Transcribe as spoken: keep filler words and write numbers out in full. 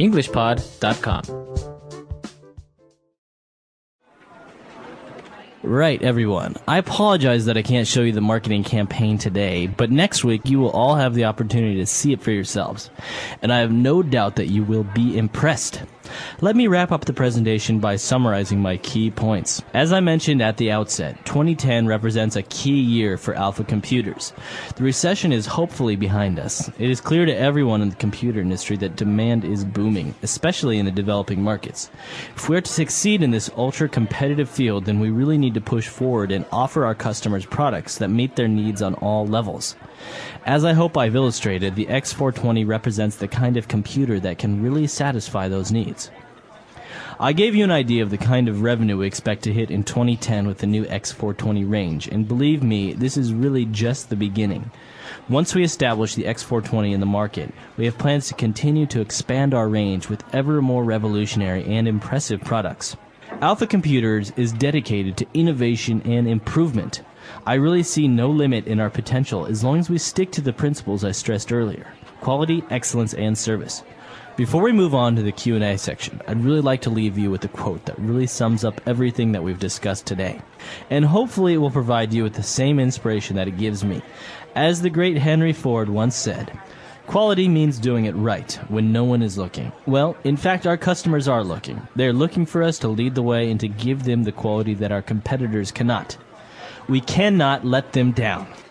english pod dot com. Right, everyone. I apologize that I can't show you the marketing campaign today, but next week you will all have the opportunity to see it for yourselves, and I have no doubt that you will be impressed. Let me wrap up the presentation by summarizing my key points. As I mentioned at the outset, twenty ten represents a key year for Alpha Computers. The recession is hopefully behind us. It is clear to everyone in the computer industry that demand is booming, especially in the developing markets. If we are to succeed in this ultra-competitive field, then we really need to push forward and offer our customers products that meet their needs on all levels. As I hope I've illustrated, the X four twenty represents the kind of computer that can really satisfy those needs. I gave you an idea of the kind of revenue we expect to hit in twenty ten with the new X four twenty range, and believe me, this is really just the beginning. Once we establish the X four twenty in the market, we have plans to continue to expand our range with ever more revolutionary and impressive products. Alpha Computers is dedicated to innovation and improvement. I really see no limit in our potential as long as we stick to the principles I stressed earlier: quality, excellence, and service. Before we move on to the Q and A section, I'd really like to leave you with a quote that really sums up everything that we've discussed today. And hopefully it will provide you with the same inspiration that it gives me. As the great Henry Ford once said, "Quality means doing it right when no one is looking." Well, in fact, our customers are looking. They're looking for us to lead the way and to give them the quality that our competitors cannot. We cannot let them down.